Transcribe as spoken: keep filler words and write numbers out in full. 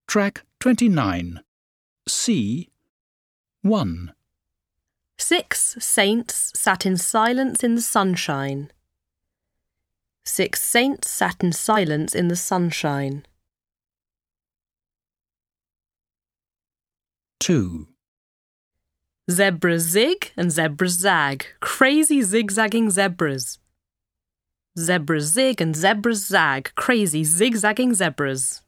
Track twenty-nine. C. one. Six saints sat in silence in the sunshine. Six saints sat in silence in the sunshine. two. Zebras zig and zebras zag, crazy zigzagging zebras. Zebras zig and zebras zag, crazy zigzagging zebras.